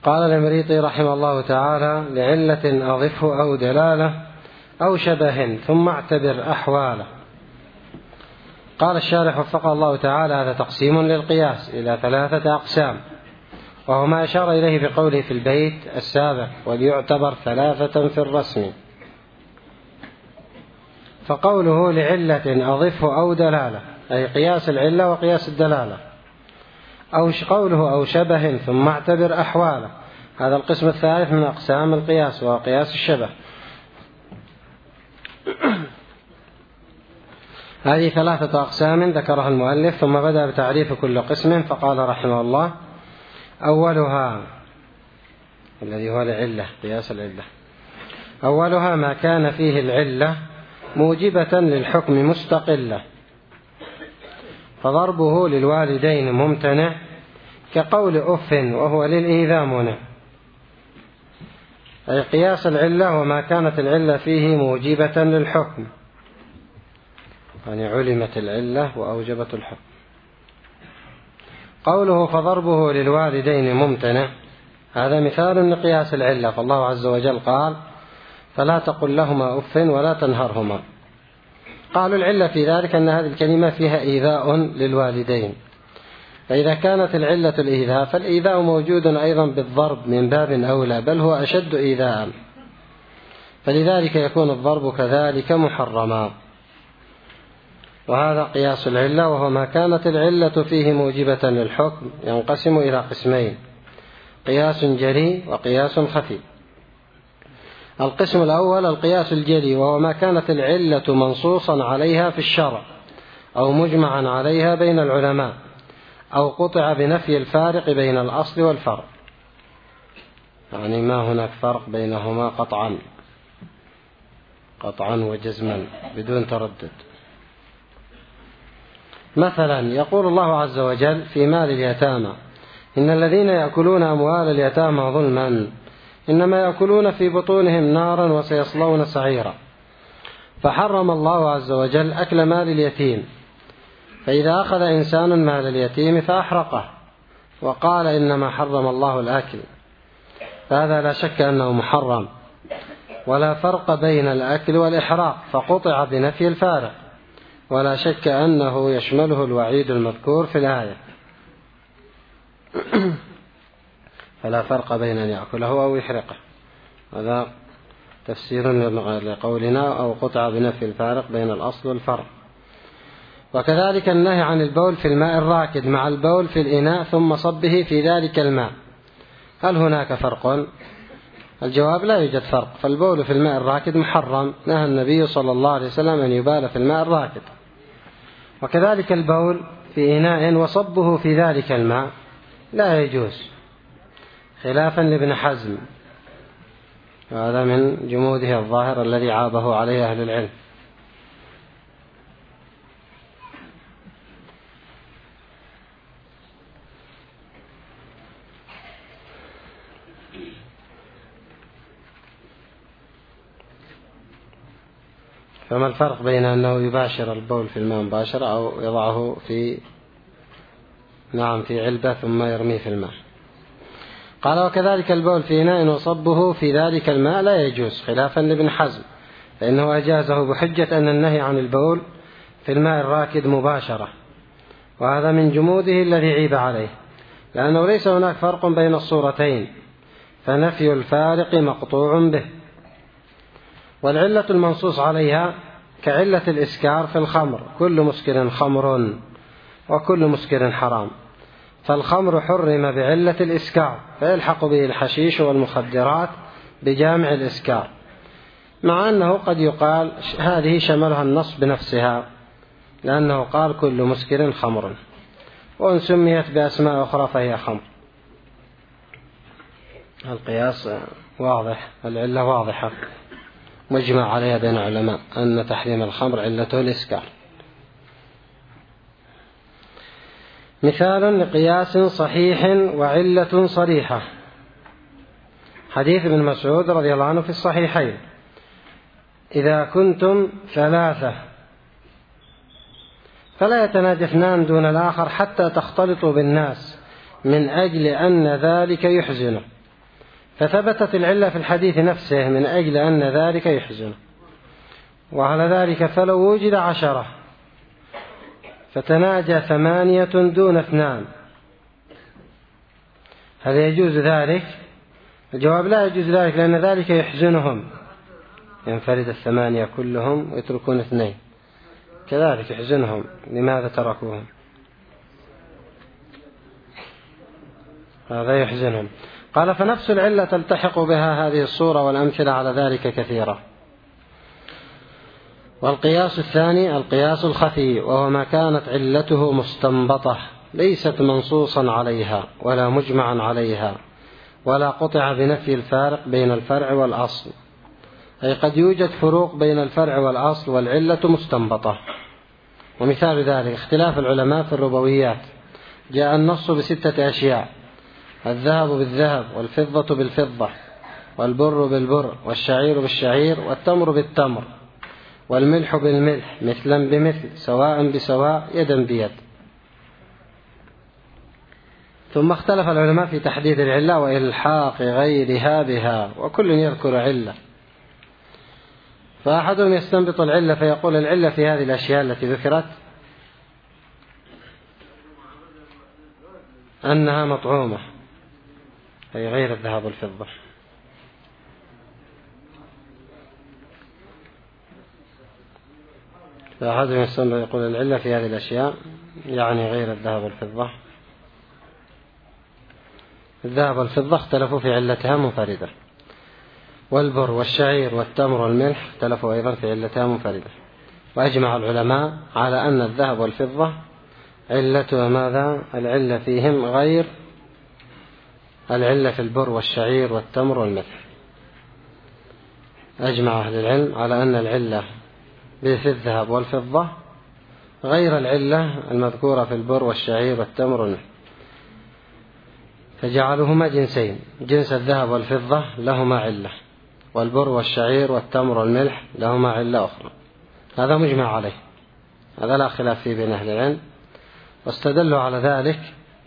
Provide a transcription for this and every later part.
قال الإمريطي رحمه الله تعالى: لعلة أضفه أو دلالة أو شبه ثم اعتبر أحواله. قال الشارح وفقه الله تعالى: هذا تقسيم للقياس إلى 3 أقسام، وهو ما أشار إليه بقوله في البيت السابق: وليعتبر 3 في الرسم. فقوله لعلة أضفه أو دلالة أي قياس العلة وقياس الدلالة، أو قوله أو شبه ثم اعتبر أحواله، هذا القسم الثالث من أقسام القياس وهو قياس الشبه. هذه 3 أقسام ذكرها المؤلف، ثم بدأ بتعريف كل قسم فقال رحمه الله: أولها الذي هو العلة، قياس العلة. أولها ما كان فيه العلة موجبة للحكم مستقلة، فضربه للوالدين ممتنع، كقول أف وهو للإيذاء منع. أي قياس العلة وما كانت العلة فيه موجبة للحكم، يعني علمت العلة وأوجبت الحكم. قوله فضربه للوالدين ممتنع، هذا مثال لقياس العلة، فالله عز وجل قال: فلا تقل لهما أف ولا تنهرهما. قالوا العلة في ذلك أن هذه الكلمة فيها إيذاء للوالدين، فإذا كانت العلة الإيذاء فالإيذاء موجود أيضا بالضرب من باب أولى، بل هو أشد إيذاء، فلذلك يكون الضرب كذلك محرما. وهذا قياس العلة، وهو ما كانت العلة فيه موجبة للحكم، ينقسم إلى قسمين: قياس جلي وقياس خفي. القسم الأول القياس الجلي، وهو ما كانت العلة منصوصا عليها في الشرع أو مجمعا عليها بين العلماء، أو قطع بنفي الفارق بين الأصل والفرع، يعني ما هناك فرق بينهما قطعا وجزما بدون تردد. مثلا يقول الله عز وجل في مال اليتامى: إن الذين يأكلون أموال اليتامى ظلما إنما يأكلون في بطونهم نارا وسيصلون سعيرا. فحرم الله عز وجل أكل مال اليتيم، فإذا أخذ إنسان مال اليتيم فأحرقه وقال إنما حرم الله الأكل، فهذا لا شك أنه محرم، ولا فرق بين الأكل والإحراق، فقطع بنفي الفارق، ولا شك أنه يشمله الوعيد المذكور في الآية. فلا فرق بين أن يأكله أو يحرقه، هذا تفسير لقولنا أو قطع بنفي الفارق بين الأصل والفرع. وكذلك النهي عن البول في الماء الراكد مع البول في الإناء ثم صبه في ذلك الماء، هل هناك فرق؟ الجواب: لا يوجد فرق، فالبول في الماء الراكد محرم، نهى النبي صلى الله عليه وسلم أن يبال في الماء الراكد. وكذلك البول في إناء وصبه في ذلك الماء لا يجوز، خلافا لابن حزم، وهذا من جموده الظاهر الذي عابه عليه أهل العلم. فما الفرق بين أنه يباشر البول في الماء مباشرة أو يضعه في علبة ثم يرميه في الماء؟ قال: وكذلك البول في إناء وصبه في ذلك الماء لا يجوز، خلافا لابن حزم، فإنه أجازه بحجة أن النهي عن البول في الماء الراكد مباشرة، وهذا من جموده الذي عيب عليه، لأنه ليس هناك فرق بين الصورتين، فنفي الفارق مقطوع به. والعلة المنصوص عليها كعلة الإسكار في الخمر: كل مسكر خمر وكل مسكر حرام، فالخمر حرم بعلة الإسكار، فيلحق به الحشيش والمخدرات بجامع الإسكار، مع أنه قد يقال هذه شملها النص بنفسها، لأنه قال كل مسكر خمر، وإن سميت بأسماء أخرى فهي خمر. القياس واضح، العلة واضحة، مجمع عليها بين العلماء أن تحريم الخمر علته الإسكار. مثال لقياس صحيح وعلة صريحة: حديث ابن مسعود رضي الله عنه في الصحيحين: إذا كنتم 3 فلا يتناجى 2 دون الآخر حتى تختلطوا بالناس من أجل أن ذلك يحزنه. فثبتت العلة في الحديث نفسه من أجل أن ذلك يحزن. وعلى ذلك فلو وجد 10 فتناجى 8 دون 2 هل يجوز ذلك؟ الجواب لا يجوز ذلك، لأن ذلك يحزنهم، ينفرد 8 كلهم ويتركون 2، كذلك يحزنهم. لماذا تركوهم؟ هذا يحزنهم. قال فنفس العلة تلتحق بها هذه الصورة، والأمثلة على ذلك كثيرة. والقياس الثاني القياس الخفي، وهو ما كانت علته مستنبطة ليست منصوصا عليها ولا مجمعا عليها ولا قطع بنفي الفارق بين الفرع والأصل، أي قد يوجد فروق بين الفرع والأصل والعلة مستنبطة. ومثال ذلك اختلاف العلماء في الربويات، جاء النص ب6 أشياء: الذهب بالذهب، والفضة بالفضة، والبر بالبر، والشعير بالشعير، والتمر بالتمر، والملح بالملح، مثلا بمثل، سواء بسواء، يدا بيد. ثم اختلف العلماء في تحديد العلة وإلحاق غيرها بها، وكل يذكر علة، فأحدهم يستنبط العلة فيقول العلة في هذه الأشياء التي ذكرت أنها مطعومة، أي غير الذهب والفضة. فأحدهم يستنبط يقول العلة في هذه الأشياء يعني غير الذهب والفضة. الذهب والفضة اختلفوا في علتها منفردة، والبر والشعير والتمر والملح اختلفوا أيضا في علتها منفردة. وأجمع العلماء على أن الذهب والفضة علتها ماذا؟ العلة فيهم غير العلة في البر والشعير والتمر والملح. أجمع أهل العلم على أن العلة في الذهب والفضة غير العلة المذكورة في البر والشعير والتمر والملح، فجعلوهما جنسين: جنس الذهب والفضة لهما علة، والبر والشعير والتمر والملح لهما علة أخرى. هذا مجمع عليه، هذا لا خلاف فيه بين أهل العلم. واستدلوا على ذلك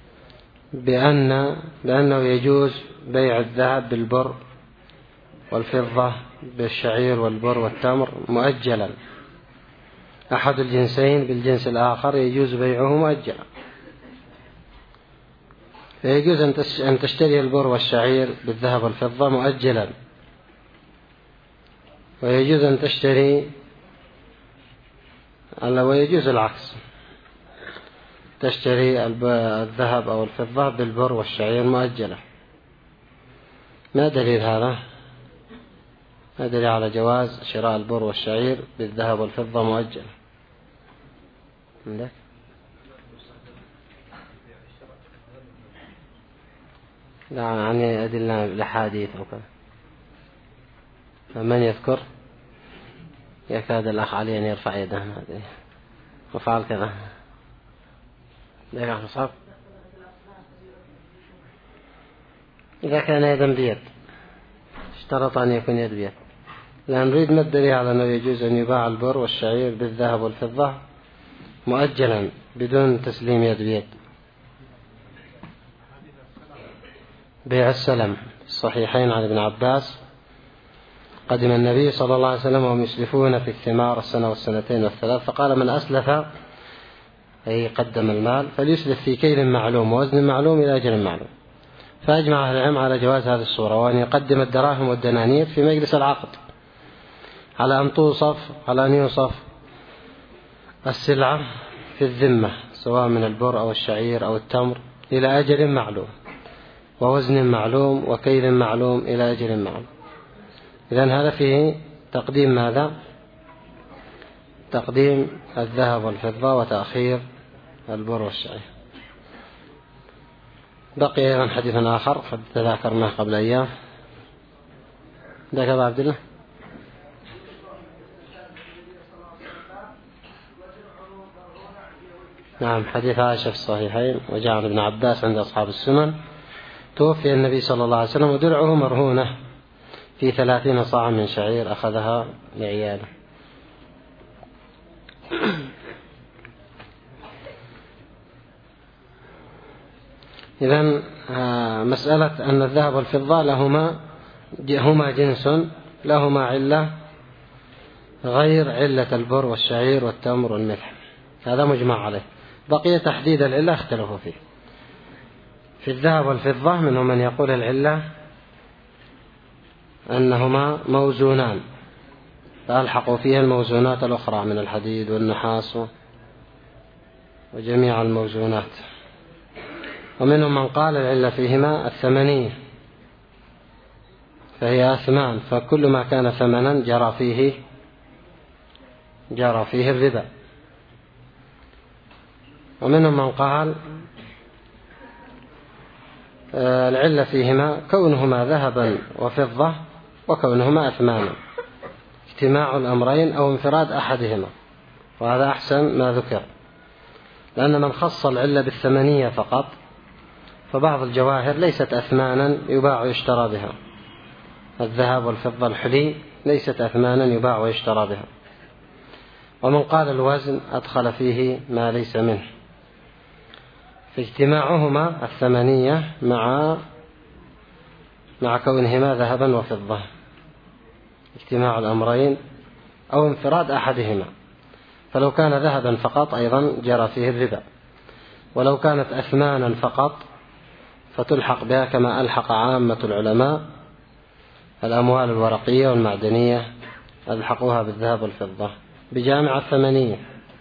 بأنه يجوز بيع الذهب بالبر والفضة بالشعير والبر والتمر مؤجلا، أحد الجنسين بالجنس الآخر يجوز بيعه مؤجلا. فيجوز أن تشتري البر والشعير بالذهب والفضة مؤجلا، ويجوز أن تشتري ويجوز العكس، تشتري الذهب أو الفضة بالبر والشعير مؤجلا. ما دليل هذا؟ ما دليل على جواز شراء البر والشعير بالذهب والفضة مؤجلا؟ عندك؟ لا، عني أدلة الأحاديث أو كذا. فمن يذكر؟ يكاد الأخ علي أن يرفع يده هذه وفعل كذا. لا مصاب. إذا كان يدا بيد اشترط أن يكون يد بيد. لا نريد ما الدليل على أنه يجوز أن يباع البر والشعير بالذهب والفضة مؤجلا بدون تسليم يد بيد. بيع السلم الصحيحين عن ابن عباس: قدم النبي صلى الله عليه وسلم وهم يسلفون في الثمار السنة والسنتين والثلاث، فقال: من أسلف أي قدم المال فليسلف في كيل معلوم ووزن معلوم إلى أجل معلوم. فأجمع أهل العلم على جواز هذه الصورة، وأن يقدم الدراهم والدنانير في مجلس العقد على أن يوصف السلعة في الذمة، سواء من البر أو الشعير أو التمر، إلى أجل معلوم ووزن معلوم وكيل معلوم إلى أجل معلوم. إذن هذا فيه تقديم ماذا؟ تقديم الذهب والفضة وتأخير البر والشعير. بقي أيضا حديث آخر قد تذاكرناه قبل أيام. ذاك أبا عبد الله. نعم، حديث عائشة في الصحيحين وجاء عن ابن عباس عند أصحاب السنن: توفي النبي صلى الله عليه وسلم ودرعه مرهونة في 30 صاعا من شعير أخذها لعياله. إذن مسألة أن الذهب والفضة هما جنس لهما علة غير علة البر والشعير والتمر والملح، هذا مجمع عليه. بقي تحديد العلة اختلفوا فيه. في الذهب والفضة منهم من يقول العلة أنهما موزونان، فألحقوا فيها الموزونات الأخرى من الحديد والنحاس وجميع الموزونات. ومنهم من قال العلة فيهما الثمنية، فهي أثمان، فكل ما كان ثمنا جرى فيه الربا. ومنهم من قال العلة فيهما كونهما ذهبا وفضة وكونهما أثمانا، اجتماع الأمرين أو انفراد أحدهما، وهذا أحسن ما ذكر، لأن من خص العلة بالثمنية فقط، فبعض الجواهر ليست أثمانا يباع ويشترى بها، الذهب والفضة الحلي ليست أثمانا يباع ويشترى بها. ومن قال الوزن أدخل فيه ما ليس منه، فاجتماعهما الثمنية مع كونهما ذهبا وفضة، اجتماع الأمرين أو انفراد أحدهما، فلو كان ذهبا فقط أيضا جرى فيه الربا، ولو كانت أثمانا فقط فتلحق بها كما ألحق عامة العلماء الأموال الورقية والمعدنية، ألحقوها بالذهب والفضة بجامع الثمنية،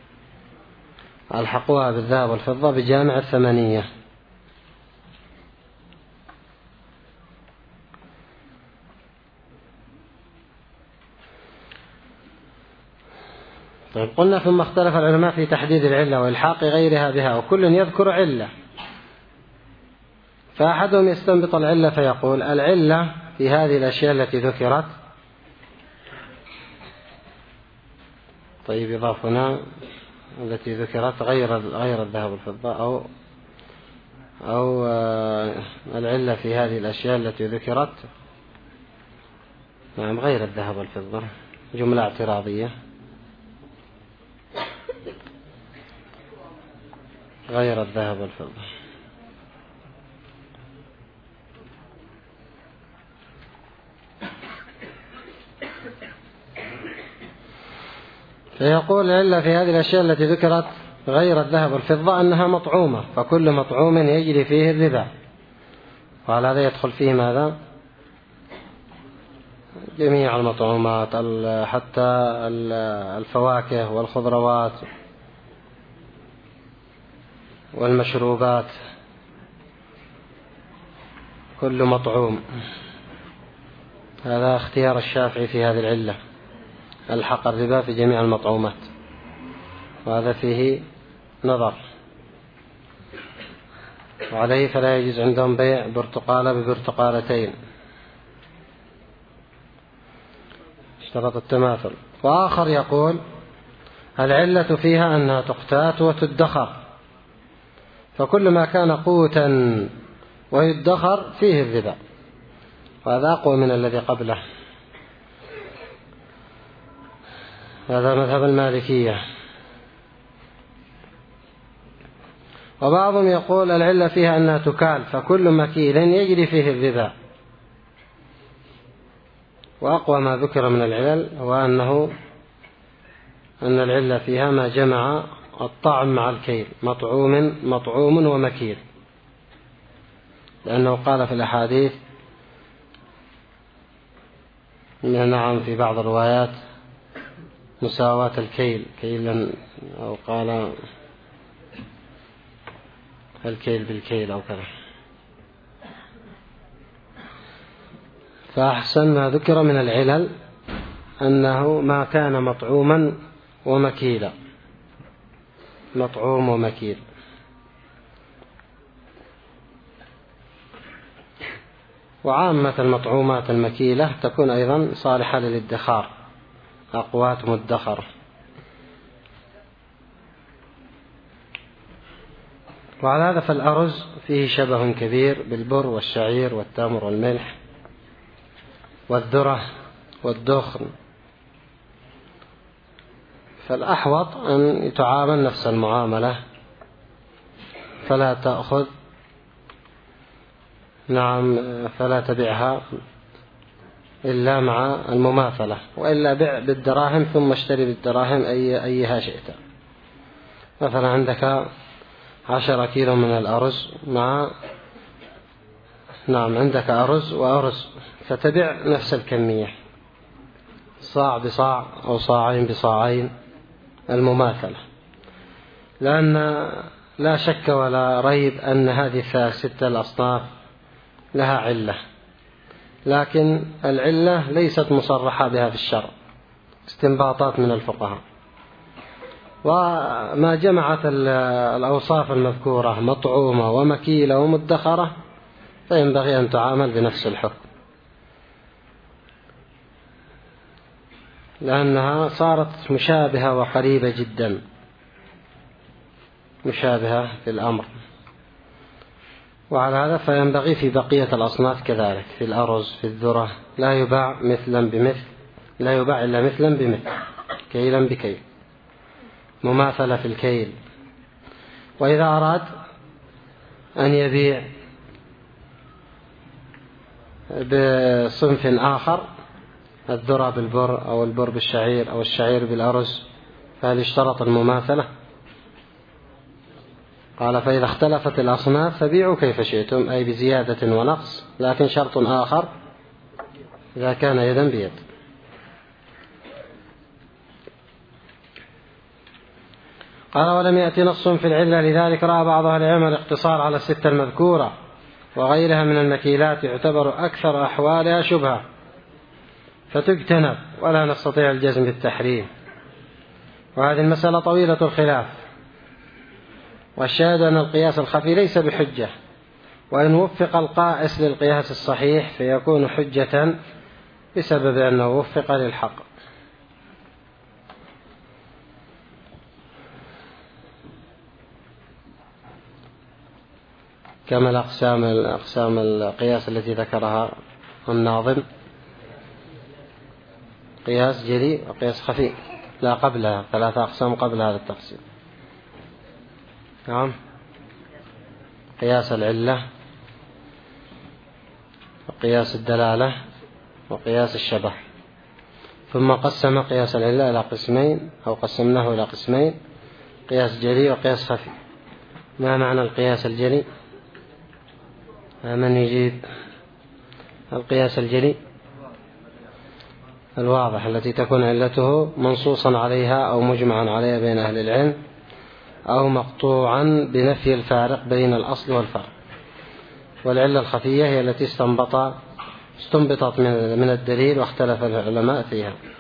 ألحقوها بالذهب والفضة بجامع الثمنية. طيب، قلنا ثم اختلف العلماء في تحديد العلة وإلحاق غيرها بها، وكل يذكر علة، فأحدهم يستنبط العلة فيقول العلة في هذه الأشياء التي ذكرت. طيب، يضاف هنا التي ذكرت غير الذهب والفضة، أو العلة في هذه الأشياء التي ذكرت، نعم، غير الذهب والفضة، جملة اعتراضية، غير الذهب والفضة. فيقول العلة في هذه الأشياء التي ذكرت غير الذهب والفضة أنها مطعومة، فكل مطعوم يجري فيه الربا، وعلى هذا يدخل فيه ماذا؟ جميع المطعومات، حتى الفواكه والخضروات والمشروبات، كل مطعوم. هذا اختيار الشافعي في هذه العلة، الحق الربا في جميع المطعومات، وهذا فيه نظر، وعليه فلا يجوز عندهم بيع برتقالة ببرتقالتين، اشترط التماثل. وآخر يقول العلة فيها أنها تقتات وتدخر، فكل ما كان قوتا ويدخر فيه الربا، وهذا أقوى من الذي قبله، هذا مذهب المالكية. وبعضهم يقول العلة فيها أنها تكال، فكل مكيل يجري فيه الربا، وأقوى ما ذكر من العلل هو أن العلة فيها ما جمع الطعم مع الكيل، مطعوم ومكيل، لأنه قال في الأحاديث، نعم، في بعض الروايات مساواة الكيل كيلا، أو قال الكيل بالكيل أو كذا. فأحسن ما ذكر من العلل أنه ما كان مطعوما ومكيلا، مطعوم ومكيل. وعامة المطعومات المكيلة تكون أيضا صالحة للادخار، أقوات مدخرة. وعلى هذا فالأرز فيه شبه كبير بالبر والشعير والتمر والملح والذرة والدخن، فالأحوط أن يتعامل نفس المعاملة، فلا تأخذ نعم، فلا تبعها إلا مع المماثلة، وإلا بع بالدراهم ثم اشتري بالدراهم أيها شئت. مثلا عندك 10 كيلو من الأرز عندك أرز وأرز، فتبع نفس الكمية، صاع بصاع أو صاعين بصاعين، المماثلة. لأن لا شك ولا ريب أن هذه 6 الأصناف لها علة، لكن العلة ليست مصرحة بها في الشرع، استنباطات من الفقهاء. وما جمعت الأوصاف المذكورة مطعومة ومكيلة ومدخرة فينبغي أن تعامل بنفس الحكم، لأنها صارت مشابهة وقريبة جدا، مشابهة في الأمر. وعلى هذا فينبغي في بقية الأصناف كذلك، في الأرز، في الذرة، لا يباع مثلا بمثل، لا يباع إلا مثلا بمثل، كيلا بكيل، مماثلة في الكيل. وإذا أراد أن يبيع بصنف آخر، الذرة بالبر أو البر بالشعير أو الشعير بالأرز، فهل اشترط المماثلة؟ قال: فإذا اختلفت الأصناف فبيعوا كيف شئتم، أي بزيادة ونقص، لكن شرط آخر إذا كان يدا بيد. قال: ولم يأتي نص في العلة، لذلك رأى بعض أهل العلم الاقتصار على 6 المذكورة، وغيرها من المكيلات يعتبر أكثر أحوالها شبهة فتجتنب، ولا نستطيع الجزم بالتحريم. وهذه المسألة طويلة الخلاف، والشاهد أن القياس الخفي ليس بحجة، وإن وفق القائس للقياس الصحيح فيكون حجة بسبب أنه وفق للحق. كما الأقسام القياس التي ذكرها الناظم: قياس جلي وقياس خفي، لا قبلها 3 أقسام قبل هذا التقسيم. نعم، قياس العلة، وقياس الدلالة، وقياس الشبه. ثم قسم قياس العلة إلى قسمين، أو قسمناه إلى قسمين: قياس جلي وقياس خفي. ما معنى القياس الجلي؟ من يجيب؟ القياس الجلي الواضح، التي تكون علته منصوصا عليها أو مجمعا عليها بين أهل العلم، أو مقطوعا بنفي الفارق بين الأصل والفرع. والعلة الخفية هي التي استنبطت من الدليل واختلف العلماء فيها.